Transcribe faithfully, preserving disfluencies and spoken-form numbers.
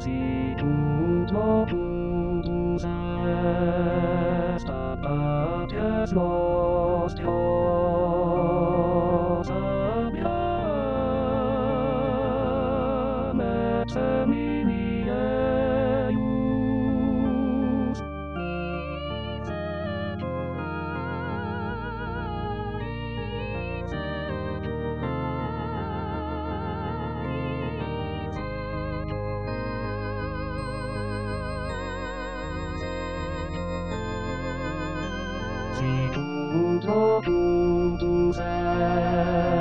Si tutto putus est ab atias nostros sapiam et semini eius. Si tutto putus est